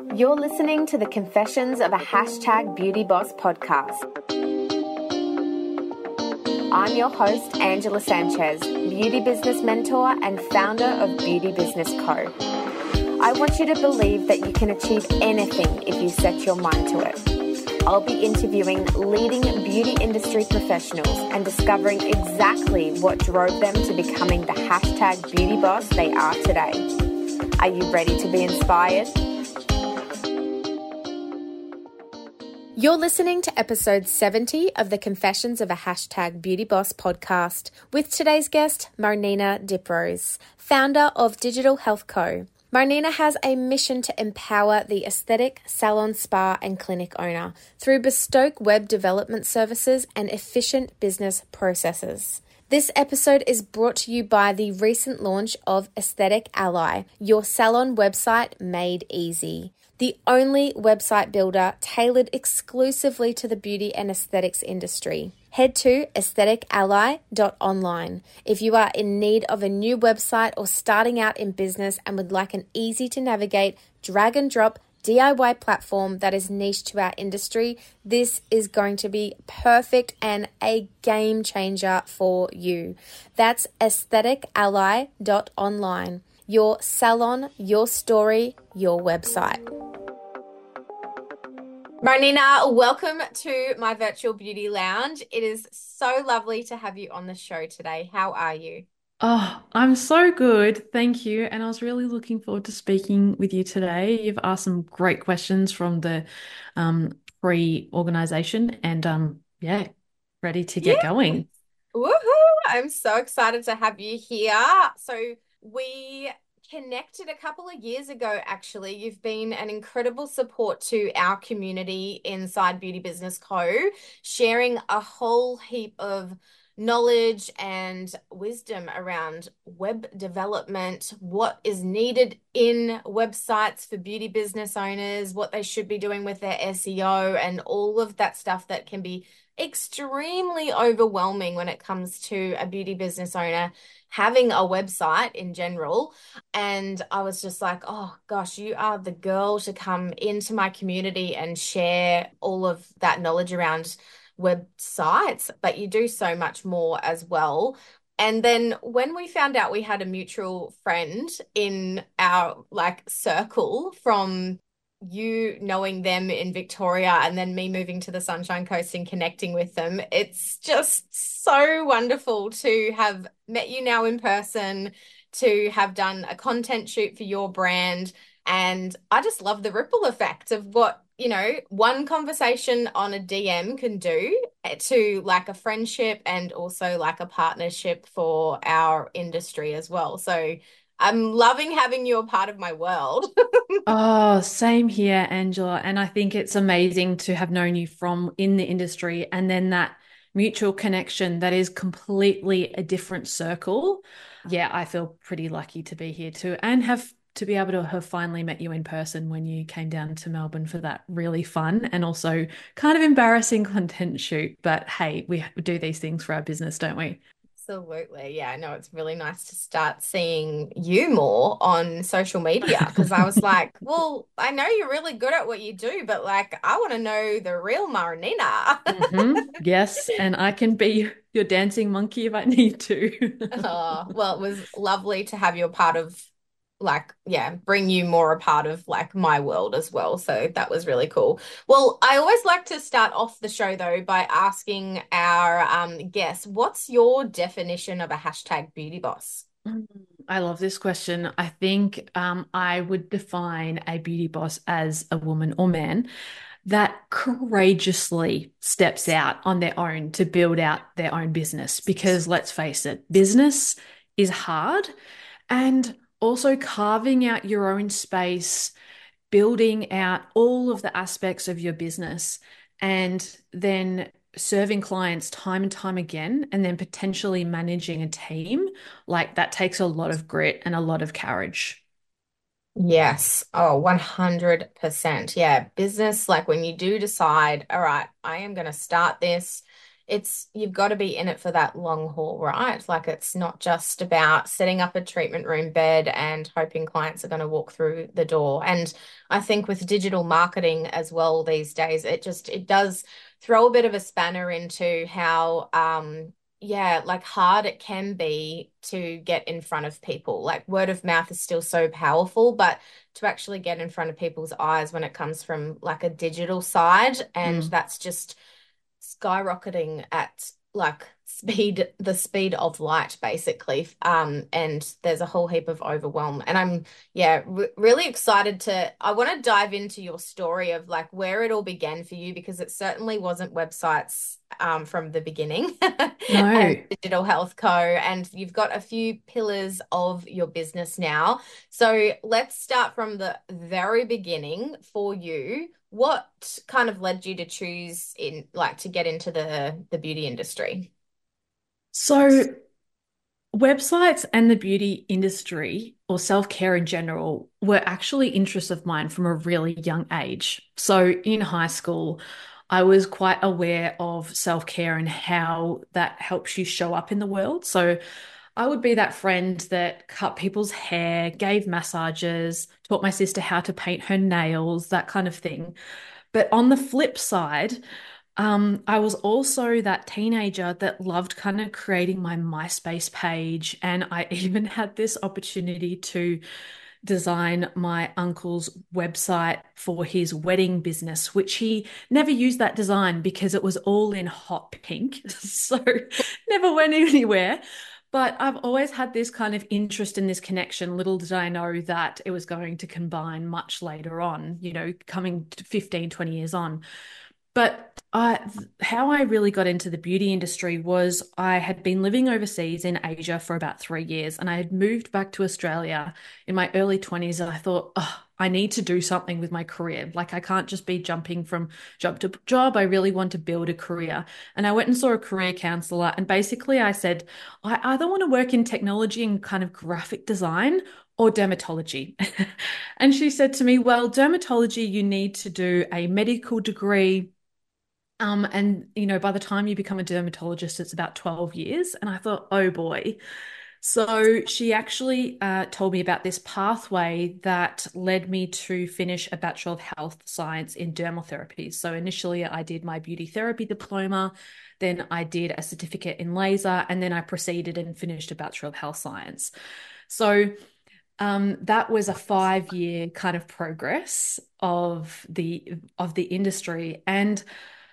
You're listening to the Confessions of a Hashtag Beauty Boss podcast. I'm your host, Angela Sanchez, beauty business mentor and founder of Beauty Business Co. I want you to believe that you can achieve anything if you set your mind to it. I'll be interviewing leading beauty industry professionals and discovering exactly what drove them to becoming the hashtag beauty boss they are today. Are you ready to be inspired? You're listening to episode 70 of the Confessions of a Hashtag Beauty Boss podcast with today's guest, Marnina Diprose, founder of Digital Health Co. Marnina has a mission to empower the aesthetic, salon, spa and clinic owner through bespoke web development services and efficient business processes. This episode is brought to you by the recent launch of Aesthetic Ally, your salon website made easy. The only website builder tailored exclusively to the beauty and aesthetics industry. Head to aesthetically.online if you are in need of a new website or starting out in business and would like an easy to navigate, drag and drop DIY platform that is niche to our industry. This is going to be perfect and a game changer for you. That's aesthetically.online. Your salon, your story, your website. Marnina, welcome to my virtual beauty lounge. It is so lovely to have you on the show today. How are you? Oh, I'm so good. Thank you. And I was really looking forward to speaking with you today. You've asked some great questions from the pre-organization and yeah, ready to Yeah. get going. Woohoo! I'm so excited to have you here. So we connected a couple of years ago, actually. You've been an incredible support to our community inside Beauty Business Co., sharing a whole heap of knowledge and wisdom around web development, what is needed in websites for beauty business owners, what they should be doing with their SEO, and all of that stuff that can be extremely overwhelming when it comes to a beauty business owner having a website in general. And I was just like, oh gosh, you are the girl to come into my community and share all of that knowledge around websites, but you do so much more as well. And then when we found out we had a mutual friend in our circle from you knowing them in Victoria and then me moving to the Sunshine Coast and connecting with them, it's just so wonderful to have met you now in person, to have done a content shoot for your brand. And I just love the ripple effect of what, one conversation on a DM can do to a friendship and also a partnership for our industry as well. So I'm loving having you a part of my world. Oh, same here, Angela. And I think it's amazing to have known you from in the industry and then that mutual connection that is completely a different circle. Yeah, I feel pretty lucky to be here too and have to be able to have finally met you in person when you came down to Melbourne for that really fun and also kind of embarrassing content shoot. But hey, we do these things for our business, don't we? Absolutely. Yeah, I know it's really nice to start seeing you more on social media because I was like, well, I know you're really good at what you do, but I want to know the real Marnina. Yes, and I can be your dancing monkey if I need to. Oh, well, it was lovely to have you a part of bring you more a part of my world as well. So that was really cool. Well, I always like to start off the show though by asking our guests, what's your definition of a hashtag beauty boss? Mm, I love this question. I think I would define a beauty boss as a woman or man that courageously steps out on their own to build out their own business. Because let's face it, business is hard. And also carving out your own space, building out all of the aspects of your business, and then serving clients time and time again, and then potentially managing a team, that takes a lot of grit and a lot of courage. Yes. Oh, 100%. Yeah. Business, when you do decide, all right, I am going to start this, you've got to be in it for that long haul, right? Like it's not just about setting up a treatment room bed and hoping clients are going to walk through the door. And I think with digital marketing as well these days, it does throw a bit of a spanner into how yeah, like hard it can be to get in front of people. Like word of mouth is still so powerful, but to actually get in front of people's eyes when it comes from like a digital side, and Mm. that's just skyrocketing at like the speed of light, basically. And there's a whole heap of overwhelm. And I'm, yeah, really excited I want to dive into your story of like where it all began for you, because it certainly wasn't websites from the beginning and No. Digital Health Co. And you've got a few pillars of your business now. So let's start from the very beginning for you. What kind of led you to choose in like to get into the beauty industry? So websites and the beauty industry or self-care in general were actually interests of mine from a really young age. So in high school, I was quite aware of self-care and how that helps you show up in the world. So I would be that friend that cut people's hair, gave massages, taught my sister how to paint her nails, that kind of thing. But on the flip side, I was also that teenager that loved kind of creating my MySpace page. And I even had this opportunity to design my uncle's website for his wedding business, which he never used that design because it was all in hot pink. So never went anywhere. But I've always had this kind of interest in this connection. Little did I know that it was going to combine much later on, coming to 15, 20 years on. But how I really got into the beauty industry was I had been living overseas in Asia for about 3 years, and I had moved back to Australia in my early 20s. And I thought, oh, I need to do something with my career. Like, I can't just be jumping from job to job. I really want to build a career. And I went and saw a career counselor. And basically, I said, I either want to work in technology and kind of graphic design or dermatology. And she said to me, well, dermatology, you need to do a medical degree, and by the time you become a dermatologist, it's about 12 years. And I thought, oh boy. So she actually told me about this pathway that led me to finish a Bachelor of Health Science in dermotherapy. So initially I did my beauty therapy diploma, then I did a certificate in laser, and then I proceeded and finished a Bachelor of Health Science. So that was a 5 year kind of progress of the industry. And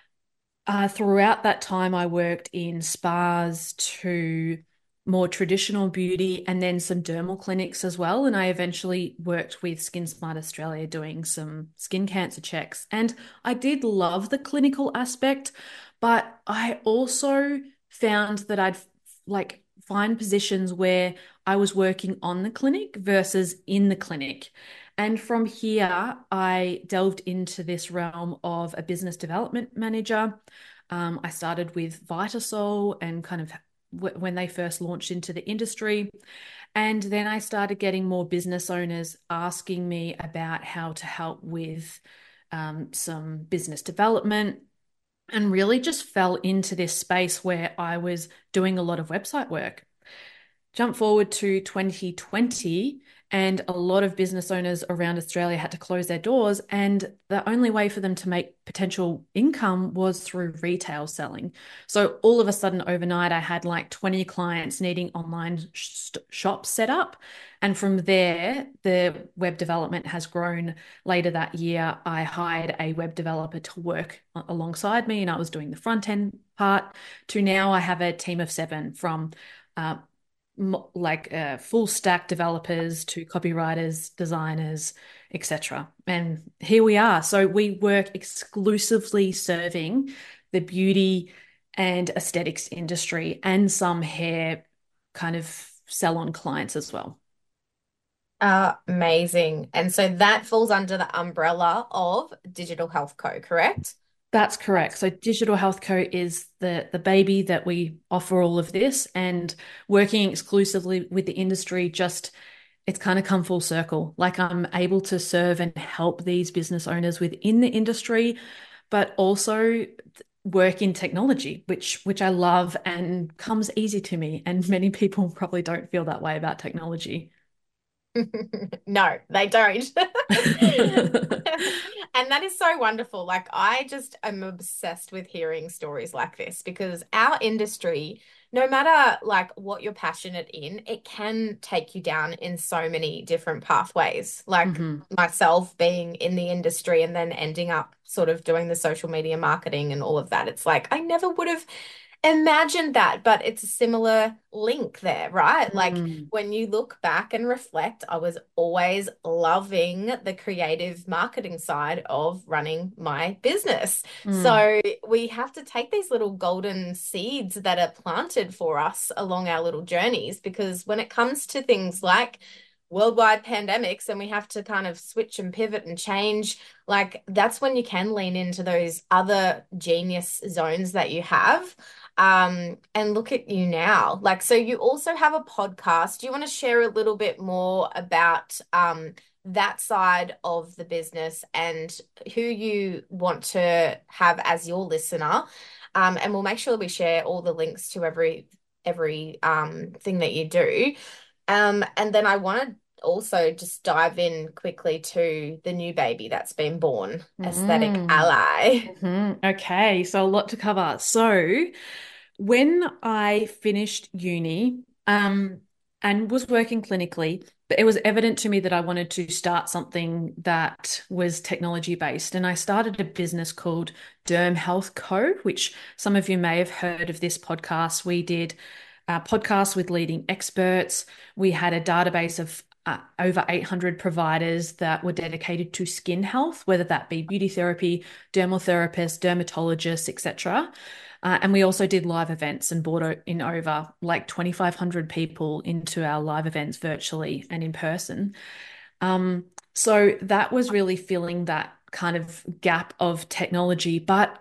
throughout that time, I worked in spas to more traditional beauty and then some dermal clinics as well. And I eventually worked with Skin Smart Australia doing some skin cancer checks. And I did love the clinical aspect, but I also found that I'd like find positions where I was working on the clinic versus in the clinic. And from here, I delved into this realm of a business development manager. I started with Vitasol and kind of when they first launched into the industry. And then I started getting more business owners asking me about how to help with some business development, and really just fell into this space where I was doing a lot of website work. Jump forward to 2020, and a lot of business owners around Australia had to close their doors. And the only way for them to make potential income was through retail selling. So all of a sudden, overnight, I had like 20 clients needing online shops set up. And from there, the web development has grown. Later that year, I hired a web developer to work alongside me, and I was doing the front end part. To now, I have a team of 7 from uh, like full stack developers to copywriters, designers, etc. And here we are. So we work exclusively serving the beauty and aesthetics industry and some hair kind of salon clients as well. Amazing. And so that falls under the umbrella of Digital Health Co., correct? That's correct. So Digital Health Co is the baby that we offer all of this, and working exclusively with the industry, just it's kind of come full circle. Like I'm able to serve and help these business owners within the industry, but also work in technology, which I love and comes easy to me. And many people probably don't feel that way about technology. No, they don't. And that is so wonderful. Like, I just am obsessed with hearing stories like this because our industry, no matter like what you're passionate in, it can take you down in so many different pathways. Like Hmm. myself being in the industry and then ending up sort of doing the social media marketing and all of that. It's like I never would have imagined that, but it's a similar link there, right? Like Mm, when you look back and reflect, I was always loving the creative marketing side of running my business. mm, So we have to take these little golden seeds that are planted for us along our little journeys, because when it comes to things like worldwide pandemics and we have to kind of switch and pivot and change, like that's when you can lean into those other genius zones that you have. And look at you now. Like, so you also have a podcast. Do you want to share a little bit more about that side of the business and who you want to have as your listener? And we'll make sure we share all the links to every thing that you do. And then I want to also just dive in quickly to the new baby that's been born, Aesthetic mm. Ally. Okay, so a lot to cover. So when I finished uni, and was working clinically, but it was evident to me that I wanted to start something that was technology based. And I started a business called Derm Health Co., which some of you may have heard of this podcast. We did podcasts with leading experts. We had a database of over 800 providers that were dedicated to skin health, whether that be beauty therapy, dermal therapists, dermatologists, etc. And we also did live events and brought in over like 2,500 people into our live events virtually and in person. Um, so that was really filling that kind of gap of technology, but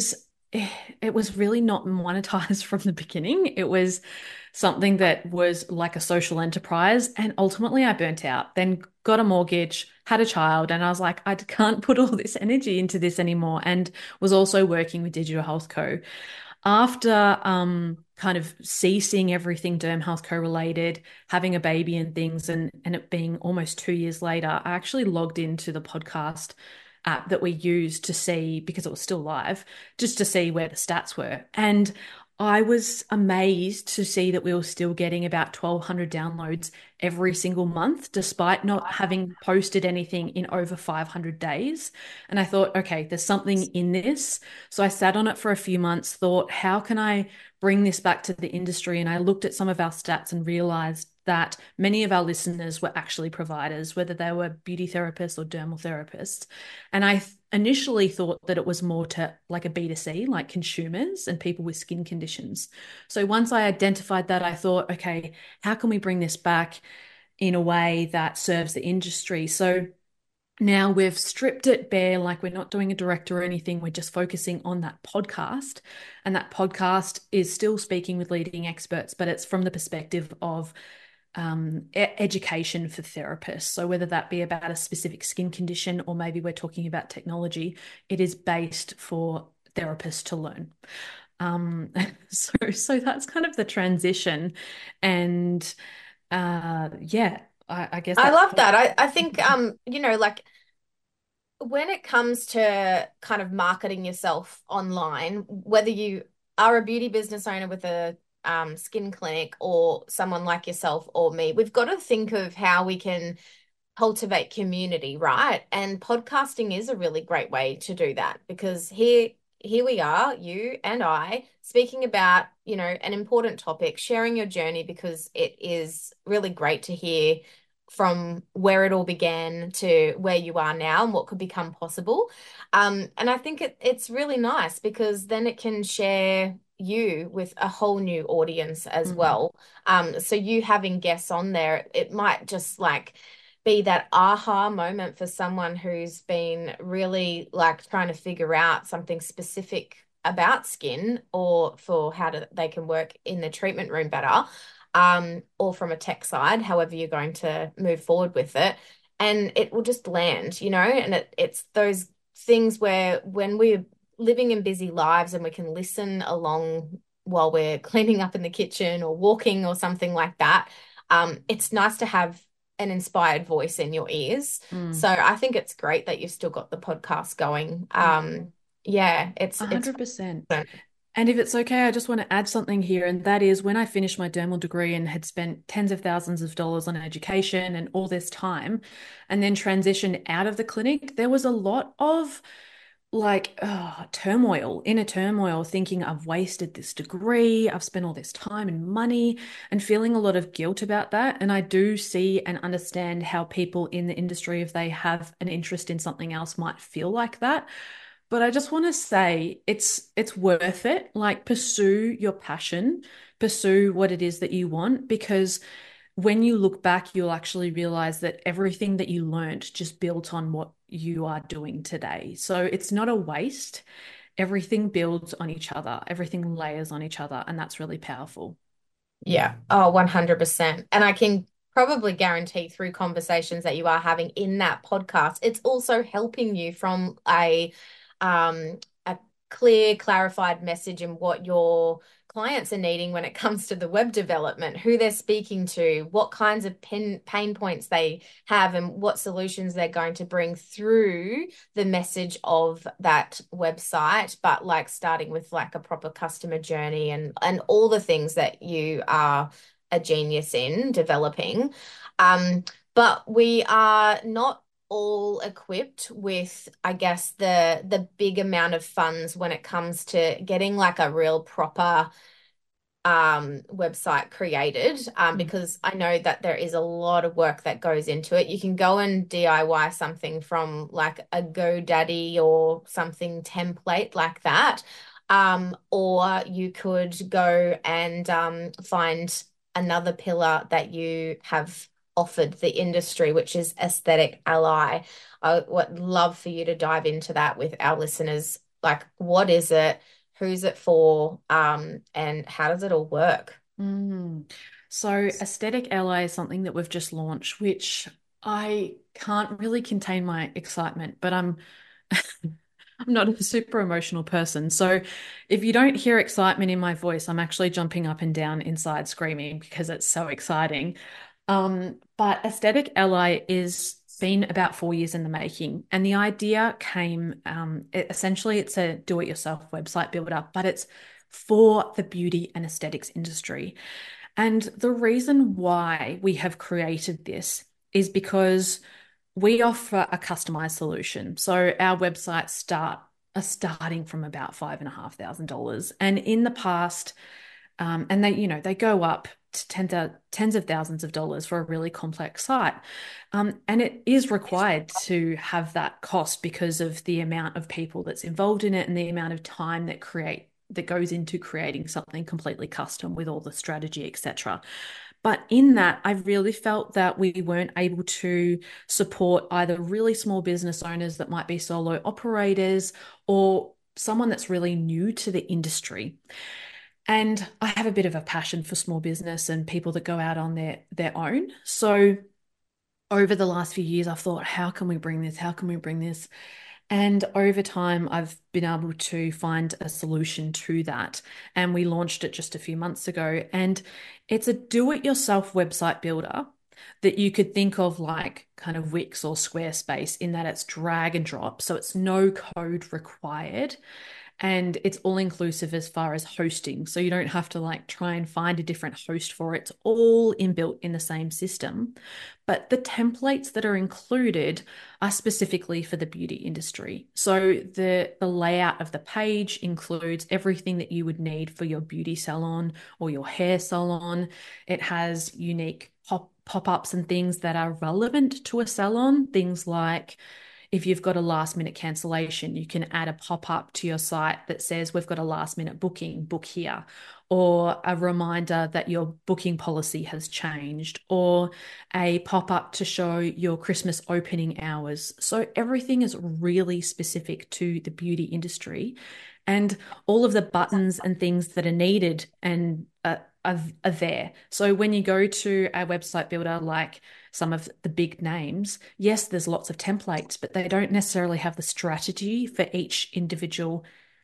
it was really not monetized from the beginning. It was something that was like a social enterprise, and ultimately I burnt out. Then got a mortgage, had a child, and I was like, I can't put all this energy into this anymore. And was also working with Digital Health Co. After kind of ceasing everything Derm Health Co related, having a baby and things, and it being almost 2 years later, I actually logged into the podcast app that we used to see, because it was still live, just to see where the stats were. And I was amazed to see that we were still getting about 1,200 downloads every single month, despite not having posted anything in over 500 days. And I thought, okay, there's something in this. So I sat on it for a few months, thought, how can I bring this back to the industry? And I looked at some of our stats and realized that many of our listeners were actually providers, whether they were beauty therapists or dermal therapists. And I initially thought that it was more to like a B2C, like consumers and people with skin conditions. So once I identified that, I thought, okay, how can we bring this back in a way that serves the industry? So now we've stripped it bare, like we're not doing a direct or anything. We're just focusing on that podcast. And that podcast is still speaking with leading experts, but it's from the perspective of education for therapists. So whether that be about a specific skin condition or maybe we're talking about technology, it is based for therapists to learn. Um, so that's kind of the transition. And yeah, I guess I that's love that. I think like when it comes to kind of marketing yourself online, whether you are a beauty business owner with a skin clinic or someone like yourself or me, we've got to think of how we can cultivate community, right? And podcasting is a really great way to do that because here we are, you and I, speaking about, an important topic, sharing your journey because it is really great to hear from where it all began to where you are now and what could become possible. And I think it's really nice because then it can share you with a whole new audience as mm, well. So you having guests on there, it might just like be that aha moment for someone who's been really like trying to figure out something specific about skin or for they can work in the treatment room better, or from a tech side, however you're going to move forward with it. And it will just land, and it's those things where when we're living in busy lives and we can listen along while we're cleaning up in the kitchen or walking or something like that. It's nice to have an inspired voice in your ears. Mm, So I think it's great that you've still got the podcast going. yeah, Yeah, it's 100%. fun. And if it's okay, I just want to add something here, and that is when I finished my dermal degree and had spent tens of thousands of dollars on education and all this time, and then transitioned out of the clinic, there was a lot of turmoil, inner turmoil, thinking I've wasted this degree, I've spent all this time and money, and feeling a lot of guilt about that. And I do see and understand how people in the industry, if they have an interest in something else, might feel like that. But I just want to say it's worth it. Like pursue your passion, pursue what it is that you want, because when you look back, you'll actually realize that everything that you learned just built on what you are doing today. So it's not a waste. Everything builds on each other, everything layers on each other, and that's really powerful. Yeah. Oh, 100%. And I can probably guarantee through conversations that you are having in that podcast, it's also helping you from a clear, clarified message in what your clients are needing when it comes to the web development, who they're speaking to, what kinds of pain points they have, and what solutions they're going to bring through the message of that website, but like starting with like a proper customer journey and all the things that you are a genius in developing. But we are not all equipped with, I guess, the big amount of funds when it comes to getting like a real proper website created, Mm. because I know that there is a lot of work that goes into it. You can go and DIY something from like a GoDaddy or something template like that. Or you could go and find another pillar that you have offered the industry, which is Aesthetic Ally. I would love for you to dive into that with our listeners. Like, what is it? Who's it for? And how does it all work? Mm. So, Aesthetic Ally is something that we've just launched, which I can't really contain my excitement, but I'm not a super emotional person. So if you don't hear excitement in my voice, I'm actually jumping up and down inside screaming because it's so exciting. But Aesthetic Ally is been about 4 years in the making. And the idea came, essentially it's a do-it-yourself website builder, but it's for the beauty and aesthetics industry. And the reason why we have created this is because we offer a customized solution. So our websites are starting from about $5,500. And in the past, and they go up to tens of thousands of dollars for a really complex site. And it is required to have that cost because of the amount of people that's involved in it and the amount of time that goes into creating something completely custom with all the strategy, etc. But in that, I really felt that we weren't able to support either really small business owners that might be solo operators or someone that's really new to the industry. And I have a bit of a passion for small business and people that go out on their own. So over the last few years, I've thought, how can we bring this? How can we bring this? And over time, I've been able to find a solution to that. And we launched it just a few months ago. And it's a do-it-yourself website builder that you could think of like kind of Wix or Squarespace in that it's drag and drop. So it's no code required. And it's all inclusive as far as hosting. So you don't have to like try and find a different host for it. It's all inbuilt in the same system. But the templates that are included are specifically for the beauty industry. So the layout of the page includes everything that you would need for your beauty salon or your hair salon. It has unique pop-ups and things that are relevant to a salon, things like if you've got a last minute cancellation, you can add a pop up to your site that says, we've got a last minute booking, book here, or a reminder that your booking policy has changed, or a pop up to show your Christmas opening hours. So everything is really specific to the beauty industry. And all of the buttons and things that are needed and are there. So when you go to a website builder like some of the big names, yes, there's lots of templates, but they don't necessarily have the strategy for each individual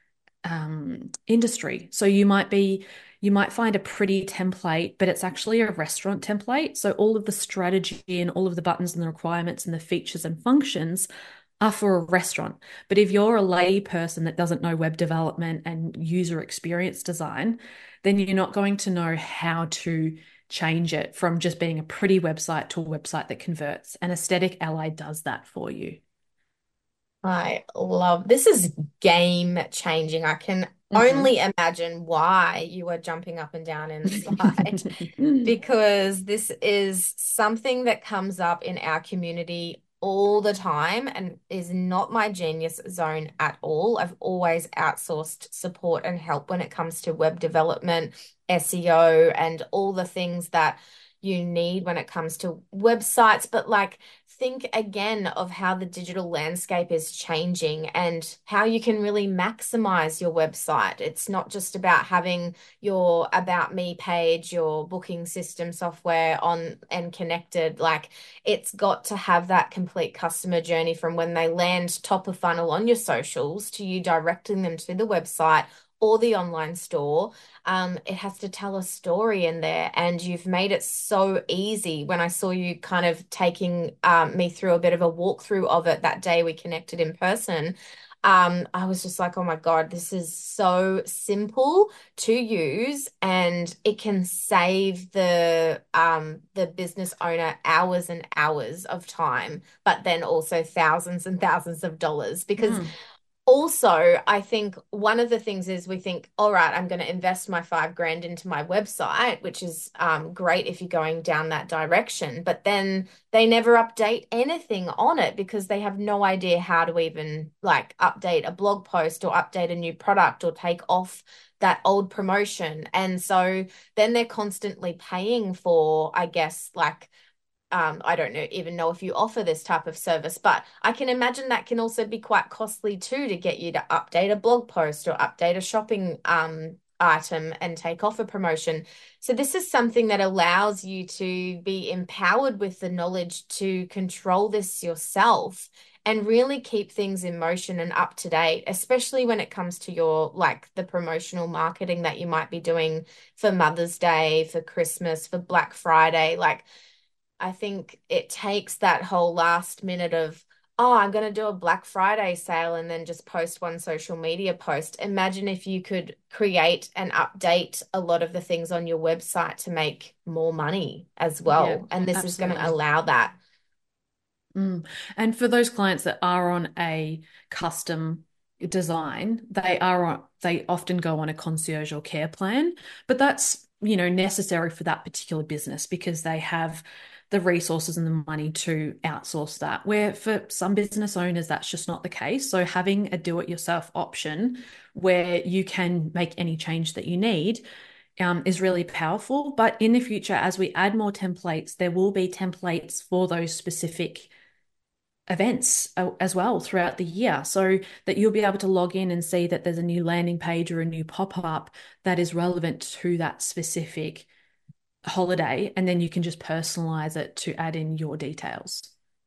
industry. So you might find a pretty template, but it's actually a restaurant template. So all of the strategy and all of the buttons and the requirements and the features and functions are for a restaurant. But if you're a lay person that doesn't know web development and user experience design, then you're not going to know how to change it from just being a pretty website to a website that converts. And Aesthetic Ally does that for you. I love this is game changing. I can Mhm. only imagine why you were jumping up and down inside because this is something that comes up in our community all the time and is not my genius zone at all. I've always outsourced support and help when it comes to web development, SEO, and all the things that you need when it comes to websites. But like, think again of how the digital landscape is changing and how you can really maximize your website. It's not just about having your About Me page, your booking system software on and connected. Like, it's got to have that complete customer journey from when they land top of funnel on your socials to you directing them to the website or the online store. It has to tell a story in there, and you've made it so easy. When I saw you kind of taking me through a bit of a walkthrough of it that day we connected in person, I was just like, oh my God, this is so simple to use, and it can save the business owner hours and hours of time, but then also thousands and thousands of dollars because Mm. also, I think one of the things is we think, all right, I'm going to invest my 5 grand into my website, which is great if you're going down that direction. But then they never update anything on it because they have no idea how to even like update a blog post or update a new product or take off that old promotion. And so then they're constantly paying for, I guess, like I don't know even know if you offer this type of service, but I can imagine that can also be quite costly too to get you to update a blog post or update a shopping item and take off a promotion. So this is something that allows you to be empowered with the knowledge to control this yourself and really keep things in motion and up to date, especially when it comes to your like the promotional marketing that you might be doing for Mother's Day, for Christmas, for Black Friday, like I think it takes that whole last minute of, oh, I'm going to do a Black Friday sale and then just post one social media post. Imagine if you could create and update a lot of the things on your website to make more money as Yeah, well. And this is going to absolutely. allow that. Mm. And for those clients that are on a custom design, they often go on a concierge or care plan, but that's, necessary for that particular business because they have the resources and the money to outsource that. Where for some business owners, that's just not the case. So having a do-it-yourself option where you can make any change that you need is really powerful. But in the future, as we add more templates, there will be templates for those specific events as well throughout the year so that you'll be able to log in and see that there's a new landing page or a new pop-up that is relevant to that specific holiday, and then you can just personalize it to add in your details.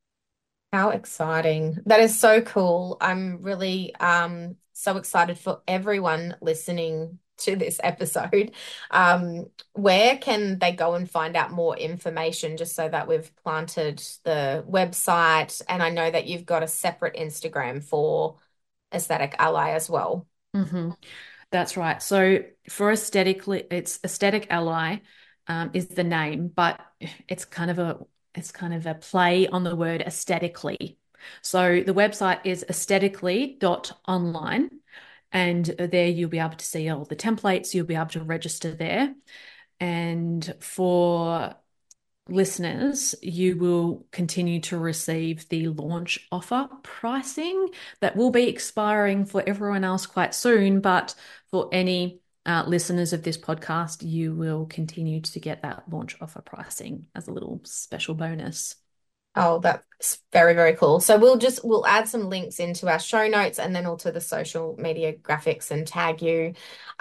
How exciting. That is so cool. I'm really so excited for everyone listening to this episode. Where can they go and find out more information just so that we've planted the website? And I know that you've got a separate Instagram for Aesthetic Ally as well. Mhm. That's right. So for aesthetically, it's Aesthetic Ally, is the name, but it's kind of a it's kind of a play on the word aesthetically. So the website is aesthetically.online, and there you'll be able to see all the templates. You'll be able to register there. And for listeners, you will continue to receive the launch offer pricing that will be expiring for everyone else quite soon. But for any listeners of this podcast, you will continue to get that launch offer pricing as a little special bonus. Oh, that's very, very cool. So we'll add some links into our show notes and then also the social media graphics and tag you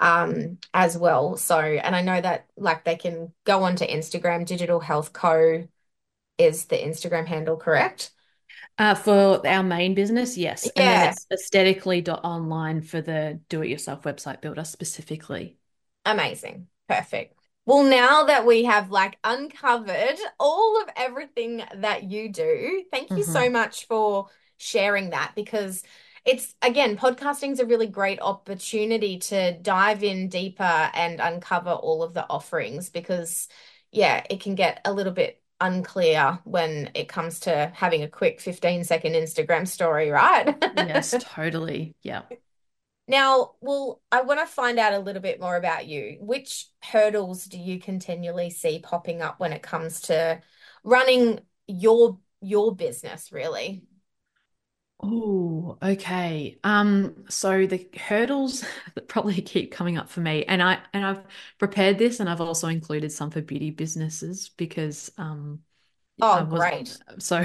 as well. So, and I know that like they can go onto Instagram, Digital Health Co is the Instagram handle, correct? For our main business, yes. And then Yeah, it's aesthetically.online for the do-it-yourself website builder specifically. amazing. Perfect. Well, now that we have like uncovered all of everything that you do, thank you so Hmm. much for sharing that because it's, again, podcasting is a really great opportunity to dive in deeper and uncover all of the offerings because, yeah, it can get a little bit unclear when it comes to having a quick 15-second Instagram story, right? Yes, totally. Yeah. Now, well, I want to find out a little bit more about you. Which hurdles do you continually see popping up when it comes to running your business, really? Oh, okay. So the hurdles that probably keep coming up for me, and I've prepared this, and I've also included some for beauty businesses because I Oh, was great. so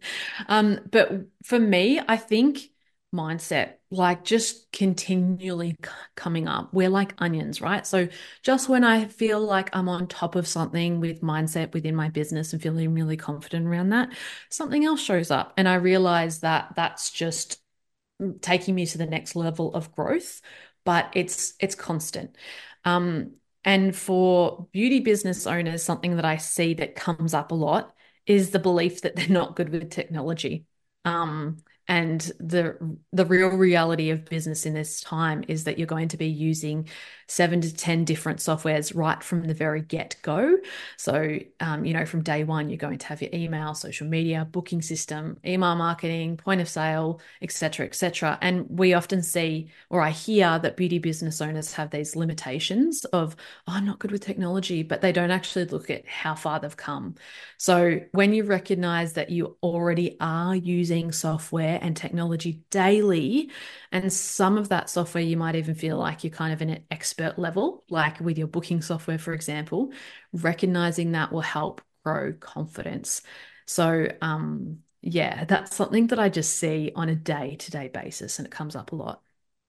but for me, I think mindset, like just continually coming up. We're like onions, right? So just when I feel like I'm on top of something with mindset within my business and feeling really confident around that, something else shows up. And I realize that that's just taking me to the next level of growth, but it's constant. Um, and for beauty business owners, something that I see that comes up a lot is the belief that they're not good with technology. Um, and the real reality of business in this time is that you're going to be using 7 to 10 different softwares right from the very get-go. So, from day one, you're going to have your email, social media, booking system, email marketing, point of sale, etc., etc. And we often see, or I hear that beauty business owners have these limitations of, oh, I'm not good with technology, but they don't actually look at how far they've come. So when you recognize that you already are using software and technology daily, and some of that software you might even feel like you're kind of in an expert level, like with your booking software, for example, recognizing that will help grow confidence. So, yeah, that's something that I just see on a day-to-day basis, and it comes up a lot.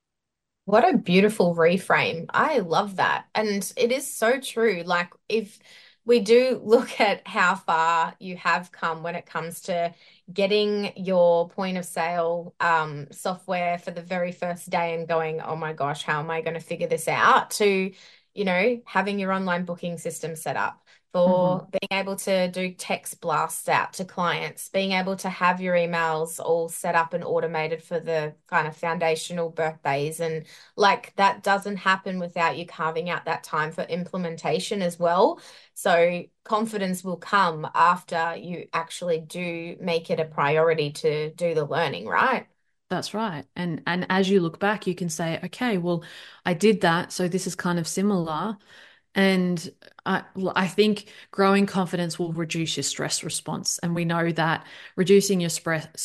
What a beautiful reframe. I love that. And it is so true. Like, if we do look at how far you have come when it comes to getting your point of sale software for the very first day and going, oh my gosh, how am I going to figure this out? To, having your online booking system set up, Mhm. for being able to do text blasts out to clients, being able to have your emails all set up and automated for the kind of foundational birthdays and like that doesn't happen without you carving out that time for implementation as well. So confidence will come after you actually do make it a priority to do the learning, right? That's right. And as you look back, you can say, okay, well, I did that, so this is kind of similar. And I think growing confidence will reduce your stress response. And we know that reducing your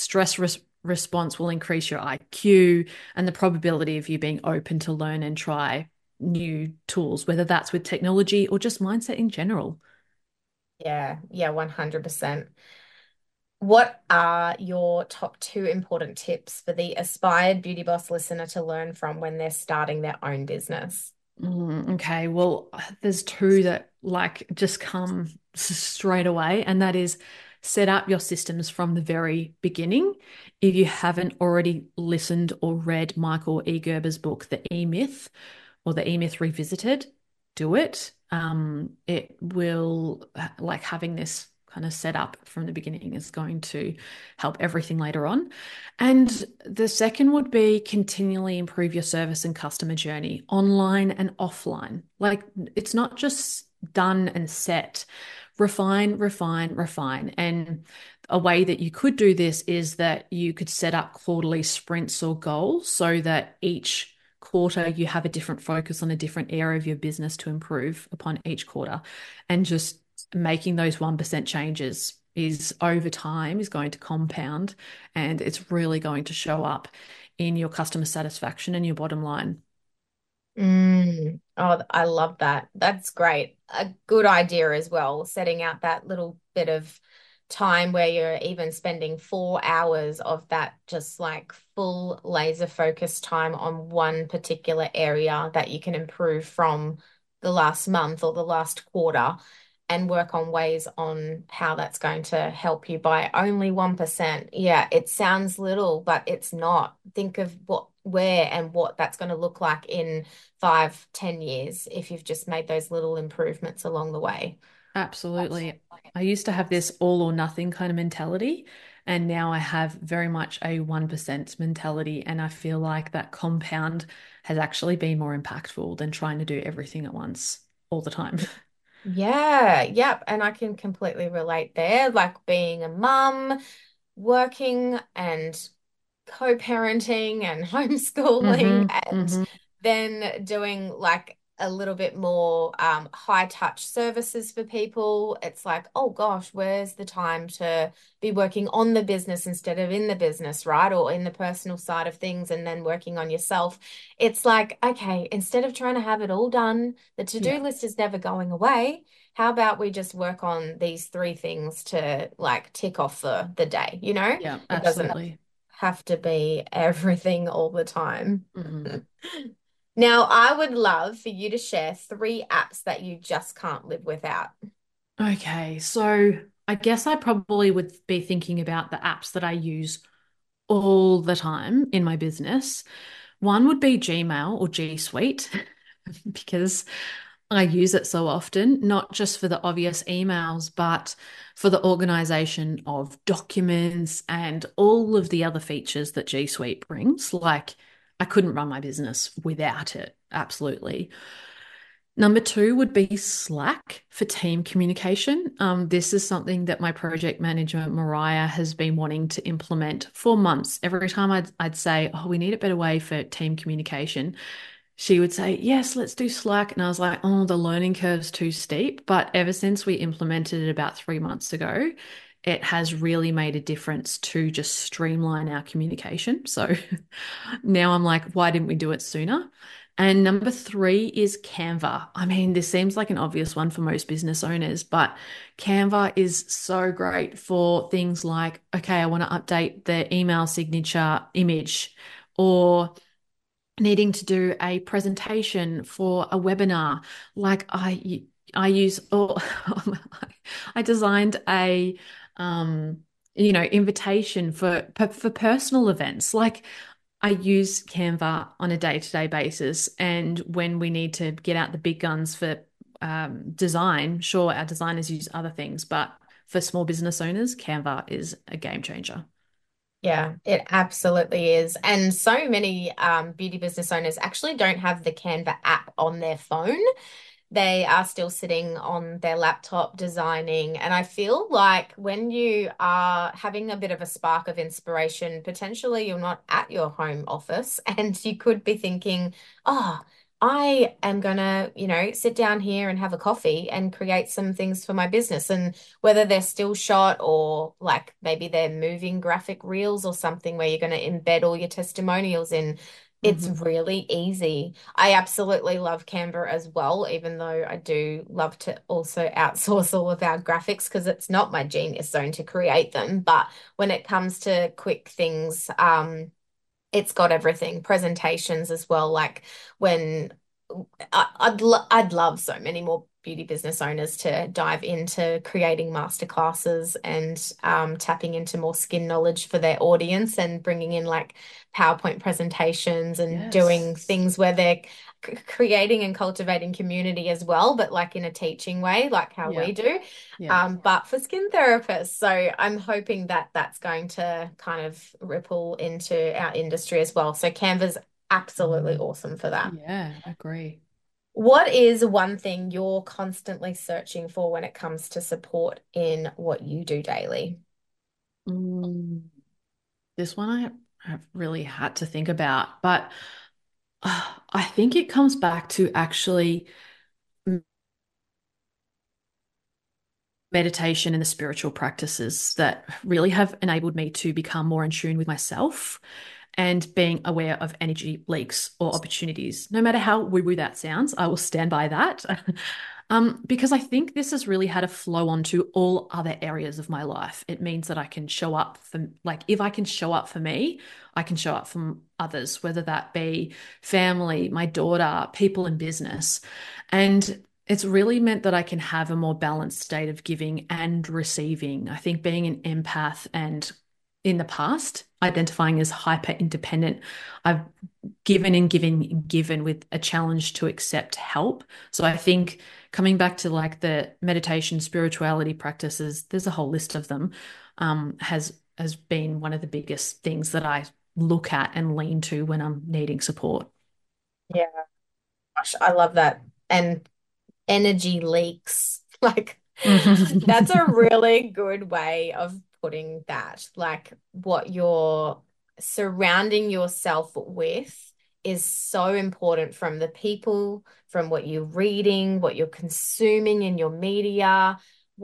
response will increase your IQ and the probability of you being open to learn and try new tools, whether that's with technology or just mindset in general. Yeah, yeah, 100%. What are your top two important tips for the aspired beauty boss listener to learn from when they're starting their own business? Okay, well, there's two that like just come straight away, and that is set up your systems from the very beginning. If you haven't already listened or read Michael E. Gerber's book, The E-Myth or The E-Myth Revisited, do it. It will like having this kind of set up from the beginning is going to help everything later on. And the second would be continually improve your service and customer journey online and offline. Like it's not just done and set. Refine, refine, refine. And a way that you could do this is that you could set up quarterly sprints or goals so that each quarter you have a different focus on a different area of your business to improve upon each quarter. And just making those 1% changes is over time is going to compound and it's really going to show up in your customer satisfaction and your bottom line. Oh, I love that. That's great. A good idea as well, setting out that little bit of time where you're even spending 4 hours of that just like full laser focus time on one particular area that you can improve from the last month or the last quarter. and work on ways on how that's going to help you by only 1%. Yeah, it sounds little, but it's not. Think of where and what that's going to look like in 5, 10 years if you've just made those little improvements along the way. Absolutely. I used to have this all or nothing kind of mentality, and now I have very much a 1% mentality. And I feel like that compound has actually been more impactful than trying to do everything at once all the time. Yeah, yep. And I can completely relate there. Like being a mum, working and co-parenting and homeschooling and Hmm. then doing like a little bit more high touch services for people. It's like, oh gosh, where's the time to be working on the business instead of in the business, right? Or in the personal side of things and then working on yourself. It's like, okay, instead of trying to have it all done, the to-do Yeah. list is never going away. How about we just work on these three things to like tick off the day, you know? Yeah, It doesn't absolutely. have to be everything all the time. Hmm. Now, I would love for you to share 3 apps that you just can't live without. Okay, so I guess I probably would be thinking about the apps that I use all the time in my business. One would be Gmail or G Suite because I use it so often, not just for the obvious emails, but for the organization of documents and all of the other features that G Suite brings. Like, I couldn't run my business without it. Absolutely. Number two would be Slack for team communication. This is something that my project manager, Mariah, has been wanting to implement for months. Every time I'd say, oh, we need a better way for team communication, she would say, yes, let's do Slack. And I was like, oh, the learning curve's too steep. But ever since we implemented it about 3 months ago, it has really made a difference to just streamline our communication. So now I'm like, why didn't we do it sooner? And number three is Canva. I mean, this seems like an obvious one for most business owners, but Canva is so great for things like, okay, I want to update the email signature image, or needing to do a presentation for a webinar. Like I use, or I designed a, um, invitation for personal events. Like, I use Canva on a day-to-day basis, and when we need to get out the big guns for design, sure, our designers use other things, but for small business owners, Canva is a game changer. Yeah, it absolutely is. And so many beauty business owners actually don't have the Canva app on their phone. They are still sitting on their laptop designing. And I feel like when you are having a bit of a spark of inspiration, potentially you're not at your home office and you could be thinking, oh, I am gonna, sit down here and have a coffee and create some things for my business. And whether they're still shot or like maybe they're moving graphic reels or something where you're going to embed all your testimonials in, it's Hmm. really easy. I absolutely love Canva as well, even though I do love to also outsource all of our graphics because it's not my genius zone to create them. But when it comes to quick things, it's got everything, presentations as well. Like when I'd love so many more beauty business owners to dive into creating masterclasses and tapping into more skin knowledge for their audience and bringing in like PowerPoint presentations and Yes. doing things where they're creating and cultivating community as well, but like in a teaching way, like how we Yeah. do, Yeah. but for skin therapists. So I'm hoping that that's going to kind of ripple into our industry as well. So Canva's absolutely awesome for that. Yeah, agree. What is one thing you're constantly searching for when it comes to support in what you do daily? Mm, this one have really had to think about, but I think it comes back to actually meditation and the spiritual practices that really have enabled me to become more in tune with myself and being aware of energy leaks or opportunities. No matter how woo-woo that sounds, I will stand by that. Because I think this has really had a flow onto all other areas of my life. It means that I can show up for, like, if I can show up for me, I can show up for others, whether that be family, my daughter, people in business. And it's really meant that I can have a more balanced state of giving and receiving. I think being an empath and in the past, identifying as hyper independent, I've given and given and given with a challenge to accept help. So I think coming back to like the meditation, spirituality practices, there's a whole list of them, has been one of the biggest things that I look at and lean to when I'm needing support. Yeah, gosh, I love that. And energy leaks. Like, that's a really good way of putting that. Like, what you're surrounding yourself with is so important, from the people, from what you're reading, what you're consuming in your media.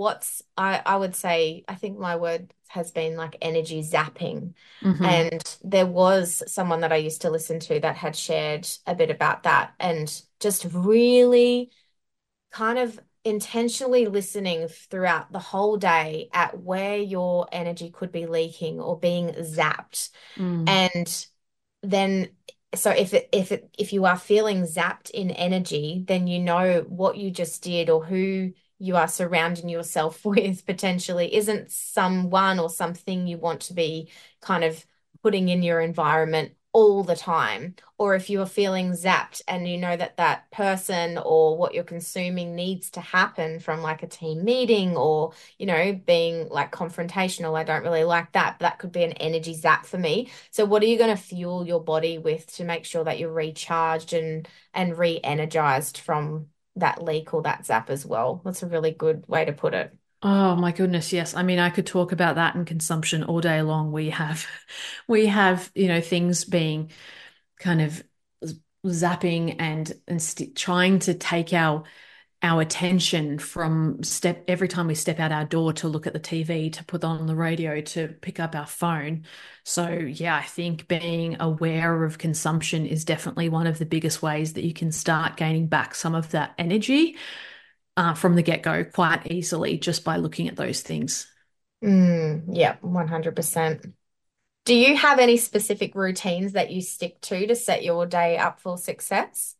I would say, I think my word has been like energy zapping. Hmm. And there was someone that I used to listen to that had shared a bit about that, and just really kind of intentionally listening throughout the whole day at where your energy could be leaking or being zapped. Mm. And then, so if you are feeling zapped in energy, then you know what you just did, or who you are surrounding yourself with potentially isn't someone or something you want to be kind of putting in your environment all the time. Or if you are feeling zapped and you know that that person or what you're consuming needs to happen from like a team meeting, or being like confrontational. I don't really like that, but that could be an energy zap for me. So what are you going to fuel your body with to make sure that you're recharged and re-energized from that leak or that zap as well? That's a really good way to put it. Oh my goodness, yes. I mean, I could talk about that and consumption all day long. We have, things being kind of zapping and trying to take our attention from step every time we step out our door to look at the TV, to put on the radio, to pick up our phone. So yeah, I think being aware of consumption is definitely one of the biggest ways that you can start gaining back some of that energy from the get-go quite easily just by looking at those things. Yeah, 100%. Do you have any specific routines that you stick to set your day up for success?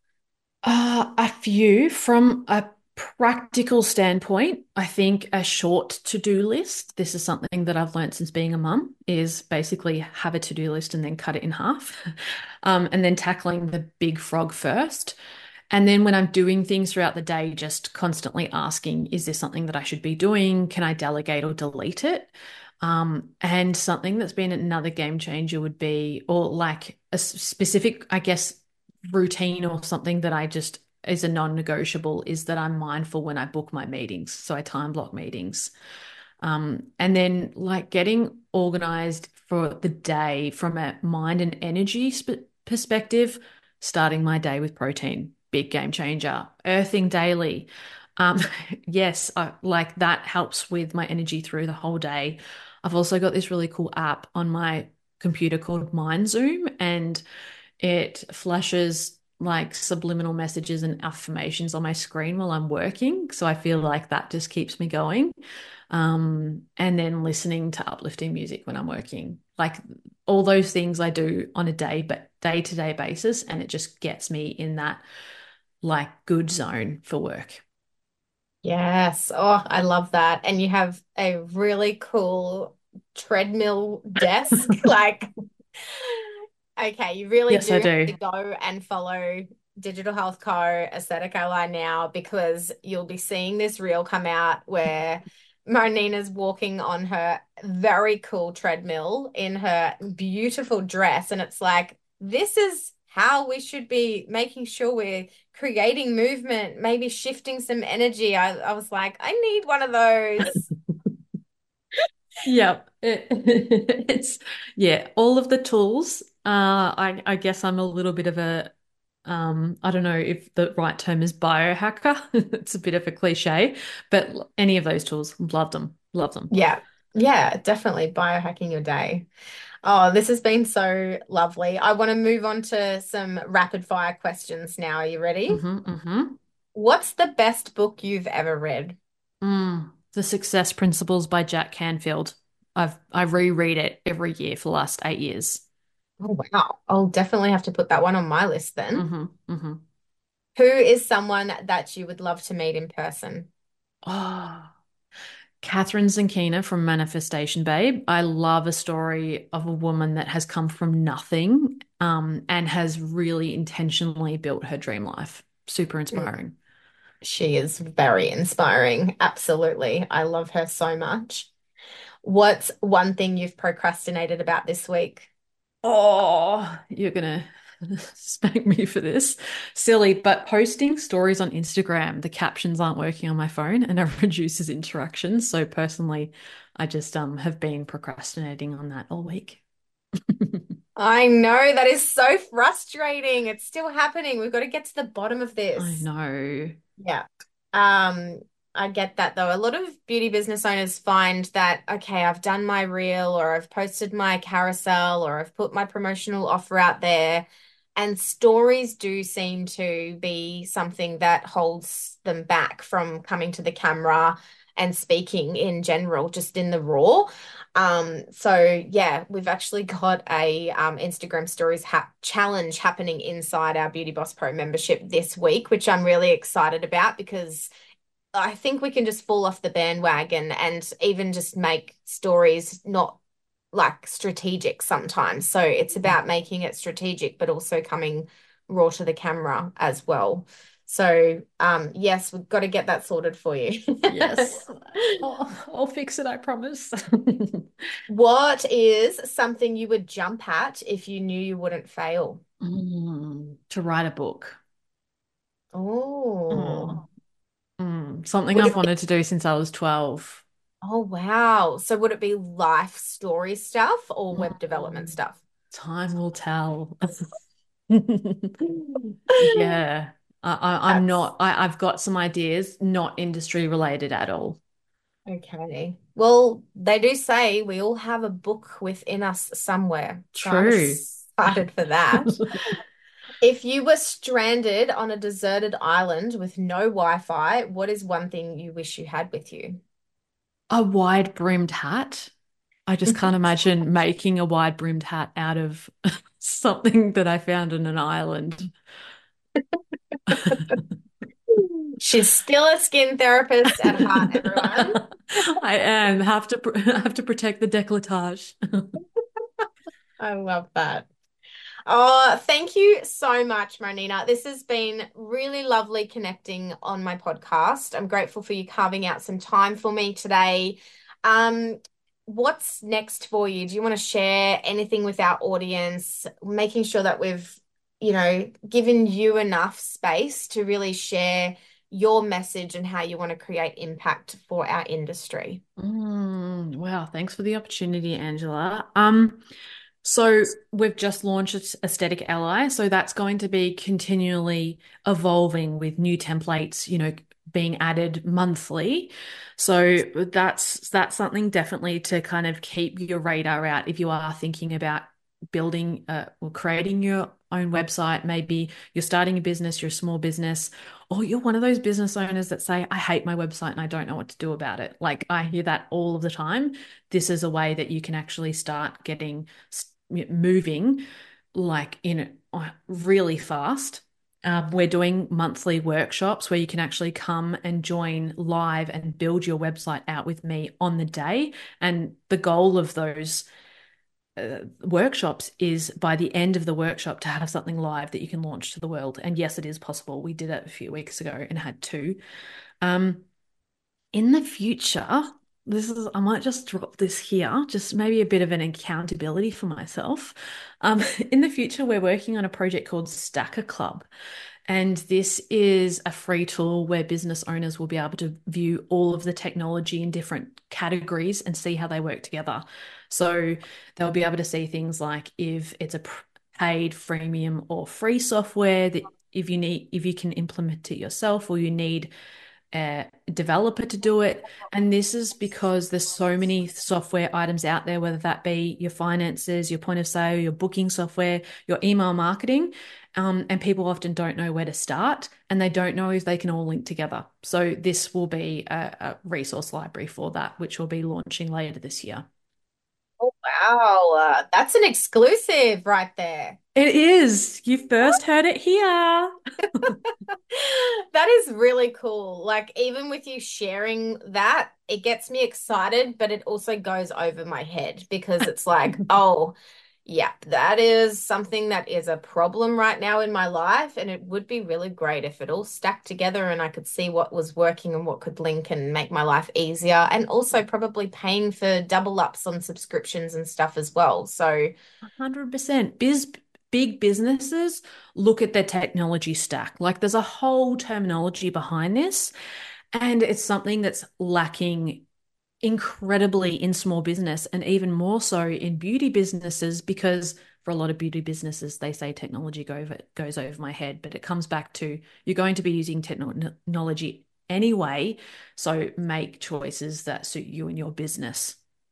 A few from a practical standpoint. I think a short to-do list. This is something that I've learned since being a mum, is basically have a to-do list and then cut it in half, and then tackling the big frog first. And then when I'm doing things throughout the day, just constantly asking, is there something that I should be doing? Can I delegate or delete it? And something that's been another game changer would be, or like a specific, I guess, routine or something that I just is a non-negotiable, is that I'm mindful when I book my meetings. So I time block meetings. And then like getting organized for the day from a mind and energy perspective, starting my day with protein, big game changer. Earthing daily. Um, yes, like that helps with my energy through the whole day. I've also got this really cool app on my computer called MindZoom, and it flashes like subliminal messages and affirmations on my screen while I'm working. So I feel like that just keeps me going. And then listening to uplifting music when I'm working. Like all those things I do on a day-to-day basis, and it just gets me in that like good zone for work. Yes. Oh, I love that. And you have a really cool treadmill desk. Like, okay, you really Yes, I do have do. to go and follow Digital Health Co. Aesthetic Ally now, because you'll be seeing this reel come out where Monina's walking on her very cool treadmill in her beautiful dress. And it's like, this is how we should be making sure we're creating movement, maybe shifting some energy. I was like, I need one of those. Yeah, it's yeah, all of the tools. I guess I'm a little bit of a I don't know if the right term is biohacker. It's a bit of a cliche, but any of those tools, love them, love them. Yeah. Yeah, definitely biohacking your day. Oh, this has been so lovely. I want to move on to some rapid fire questions now. Are you ready? Mm-hmm. What's the best book you've ever read? The Success Principles by Jack Canfield. I reread it every year for the last 8 years. Oh, wow. I'll definitely have to put that one on my list then. Mm-hmm. Who is someone that you would love to meet in person? Oh, Catherine Zankina from Manifestation Babe. I love a story of a woman that has come from nothing, and has really intentionally built her dream life. Super inspiring. She is very inspiring. Absolutely. I love her so much. What's one thing you've procrastinated about this week? Oh, you're gonna spank me for this. Silly, but posting stories on Instagram, the captions aren't working on my phone and it reduces interactions. So personally, I just have been procrastinating on that all week. I know that is so frustrating. It's still happening. We've got to get to the bottom of I this. know. Yeah. Um, I get that though. A lot of beauty business owners find that, okay, I've done my reel or I've posted my carousel or I've put my promotional offer out there. And stories do seem to be something that holds them back from coming to the camera and speaking in general, just in the raw. So yeah, we've actually got a Instagram stories ha challenge happening inside our Beauty Boss Pro membership this week, which I'm really excited about because I think we can just fall off the bandwagon and even just make stories not like strategic sometimes. So it's about making it strategic, but also coming raw to the camera as well. So yes, we've got to get that sorted for you. Yes. I'll fix it, I promise. What is something you would jump at if you knew you wouldn't fail? To write a book. Oh, Oh, something would I've it be, wanted to do since I was 12. oh wow. So would it be life story stuff or web development Mm, stuff? time will tell. Yeah. I'm That's not, I've got some ideas, not industry related at all. okay. Well, they do say we all have a book within us somewhere. So I'm True. excited for that. If you were stranded on a deserted island with no Wi-Fi, what is one thing you wish you had with you? A wide brimmed hat. I just can't imagine making a wide brimmed hat out of something that I found on an island. She's still a skin therapist at heart, everyone. I am have to protect the décolletage. I love that. Oh, thank you so much, Marnina. This has been really lovely connecting on my podcast. I'm grateful for you carving out some time for me today. Um, what's next for you? Do you want to share anything with our audience, making sure that we've given you enough space to really share your message and how you want to create impact for our industry? Wow, thanks for the opportunity, Angela. So we've just launched Aesthetic Ally, so that's going to be continually evolving with new templates, being added monthly. So that's something definitely to kind of keep your radar out if you are thinking about building or creating your own website. Maybe you're starting a business, you're a small business, or you're one of those business owners that say, I hate my website and I don't know what to do about it. Like I hear that all of the time. This is a way that you can actually start getting moving like in really fast. We're doing monthly workshops where you can actually come and join live and build your website out with me on the day. And the goal of those workshops is by the end of the workshop to have something live that you can launch to the world. And yes, it is possible. We did it a few weeks ago and had two. Um, in the future, I might just drop this here, just maybe a bit of an accountability for myself. In the future, we're working on a project called Stacker Club. And this is a free tool where business owners will be able to view all of the technology in different categories and see how they work together. So they'll be able to see things like if it's a paid, freemium, or free software that if you can implement it yourself or you need a developer to do it. And this is because there's so many software items out there, whether that be your finances, your point of sale, your booking software, your email marketing. And people often don't know where to start and they don't know if they can all link together. So this will be a resource library for that, which will be launching later this year. Oh, Wow, that's an exclusive right there. It is. You first heard it here. That is really cool. Like, even with you sharing that, it gets me excited, but it also goes over my head because it's like, oh, yeah, that is something that is a problem right now in my life. And it would be really great if it all stacked together and I could see what was working and what could link and make my life easier. And also probably paying for double ups on subscriptions and stuff as well. So, 100%. Big businesses look at their technology stack. Like there's a whole terminology behind this, and it's something that's lacking incredibly in small business and even more so in beauty businesses because for a lot of beauty businesses, they say technology goes over my head, but it comes back to you're going to be using technology anyway. So make choices that suit you and your business.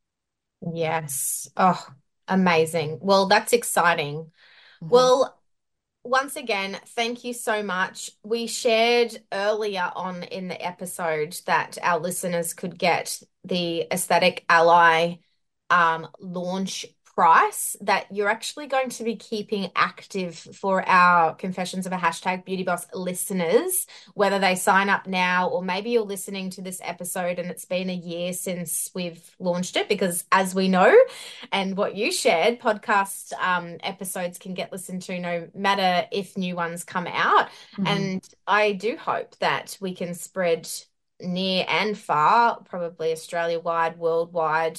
yes. Oh, amazing. Well, that's exciting. Mhm. Well, once again, thank you so much. We shared earlier on in the episode that our listeners could get the Aesthetic Ally launch price that you're actually going to be keeping active for our Confessions of a Hashtag Beauty Boss listeners, whether they sign up now or maybe you're listening to this episode and it's been a year since we've launched it, because as we know, and what you shared, podcast episodes can get listened to no matter if new ones come out. Mhm. And I do hope that we can spread near and far, probably Australia wide, worldwide,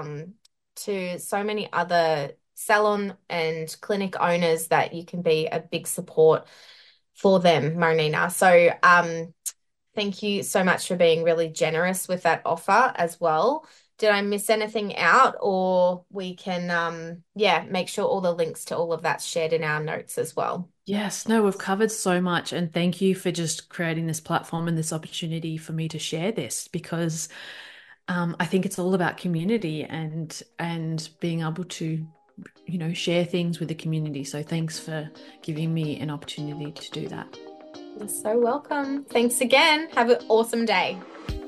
to so many other salon and clinic owners that you can be a big support for them, Marina. So, thank you so much for being really generous with that offer as well. Did I miss anything out? Or we can, yeah, make sure all the links to all of that's shared in our notes as well. Yes, no, we've covered so much. And thank you for just creating this platform and this opportunity for me to share this because I think it's all about community and being able to, share things with the community. So thanks for giving me an opportunity to do that. You're so welcome. Thanks again. Have an awesome day.